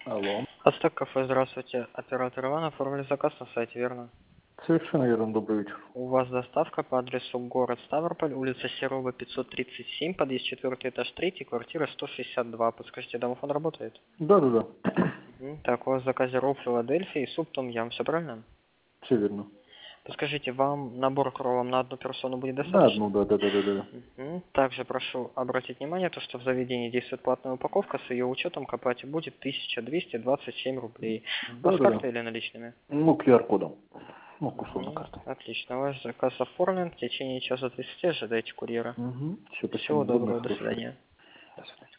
Алло. Ацтек кафе, здравствуйте. Оператор Иван, оформили заказ на сайте, верно? Совершенно верно, добрый вечер. У вас доставка по адресу город Ставрополь, улица Серова, 537, подъезд 4 этаж 3, квартира 162. Подскажите, домофон работает? Да. Так, у вас в заказе ролл Филадельфия и суп Том Ям, все правильно? Все верно. Подскажите, вам набор кровом на одну персону будет На достаточно? одну, да. Также прошу обратить внимание, то, что в заведении действует платная упаковка, с ее учетом к оплате будет 1227 рублей. У вас Да. карта или наличными? Ну, QR-кодом. Ну, условно картой. Отлично. Ваш заказ оформлен. В течение часа 30 ожидайте курьера. Угу. Все, Всего спасибо. Удобной, доброго. До хорошей. свидания. До свидания.